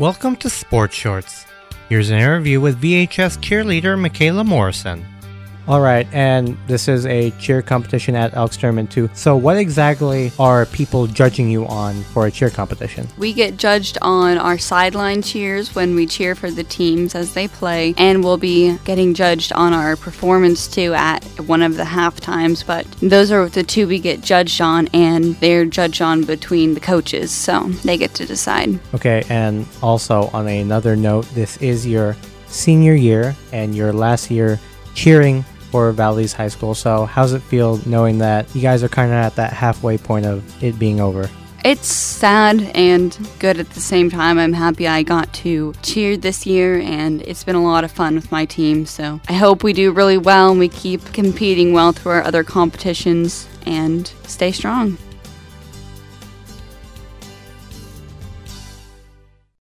Welcome to Sports Shorts. Here's an interview with VHS cheerleader Michaela Morrison. All right, and this is a cheer competition at Elks Tournament 2. So what exactly are people judging you on for a cheer competition? We get judged on our sideline cheers when we cheer for the teams as they play, and we'll be getting judged on our performance too at one of the half times. But those are the two we get judged on, and they're judged on between the coaches, so they get to decide. Okay, and also on another note, this is your senior year and your last year cheering for Valdez High School. So how's it feel knowing that you guys are kind of at that halfway point of it being over? It's sad and good at the same time. I'm happy I got to cheer this year, and it's been a lot of fun with my team. So I hope we do really well and we keep competing well through our other competitions and stay strong.